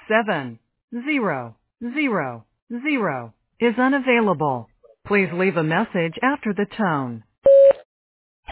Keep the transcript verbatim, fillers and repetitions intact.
seven zero zero zero is unavailable. Please leave a message after the tone.